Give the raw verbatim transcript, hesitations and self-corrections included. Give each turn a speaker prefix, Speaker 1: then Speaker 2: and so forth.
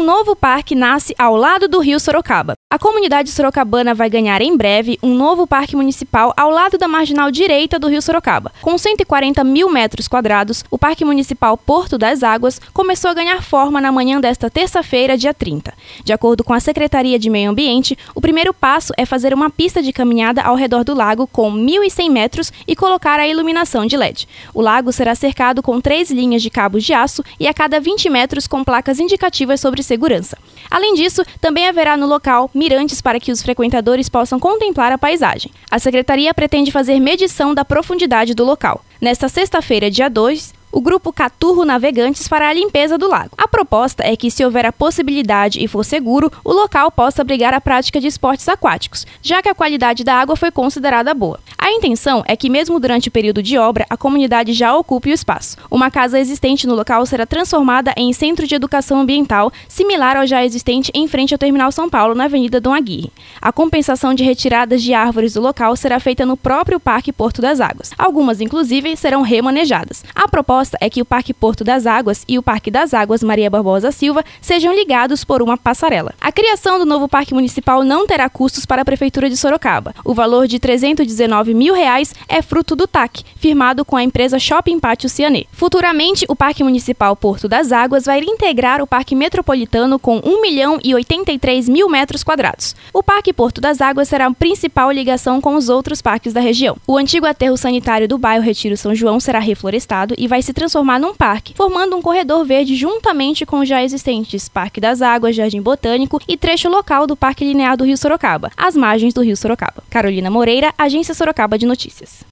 Speaker 1: Um novo parque nasce ao lado do Rio Sorocaba. A comunidade sorocabana vai ganhar em breve um novo parque municipal ao lado da marginal direita do Rio Sorocaba. Com cento e quarenta mil metros quadrados, o Parque Municipal Porto das Águas começou a ganhar forma na manhã desta terça-feira, dia trinta. De acordo com a Secretaria de Meio Ambiente, o primeiro passo é fazer uma pista de caminhada ao redor do lago com mil e cem metros e colocar a iluminação de L E D. O lago será cercado com três linhas de cabos de aço e a cada vinte metros com placas indicativas sobre segurança. Além disso, também haverá no local mirantes para que os frequentadores possam contemplar a paisagem. A Secretaria pretende fazer medição da profundidade do local. Nesta sexta-feira, dia dois, o grupo Caturro Navegantes fará a limpeza do lago. A proposta é que, se houver a possibilidade e for seguro, o local possa abrigar a prática de esportes aquáticos, já que a qualidade da água foi considerada boa. A intenção é que, mesmo durante o período de obra, a comunidade já ocupe o espaço. Uma casa existente no local será transformada em centro de educação ambiental, similar ao já existente em frente ao Terminal São Paulo, na Avenida Dom Aguirre. A compensação de retiradas de árvores do local será feita no próprio Parque Porto das Águas. Algumas, inclusive, serão remanejadas. A proposta é que o Parque Porto das Águas e o Parque das Águas Maria Barbosa Silva sejam ligados por uma passarela. A criação do novo parque municipal não terá custos para a Prefeitura de Sorocaba. O valor de trezentos e dezenove mil reais é fruto do T A C, firmado com a empresa Shopping Pátio Cianê. Futuramente, o Parque Municipal Porto das Águas vai integrar o Parque Metropolitano com um milhão e oitenta e três mil metros quadrados. O Parque Porto das Águas será a principal ligação com os outros parques da região. O antigo aterro sanitário do bairro Retiro São João será reflorestado e vai se transformar num parque, formando um corredor verde juntamente com os já existentes Parque das Águas, Jardim Botânico e trecho local do Parque Linear do Rio Sorocaba, às margens do Rio Sorocaba. Carolina Moreira, Agência Sorocaba de Notícias.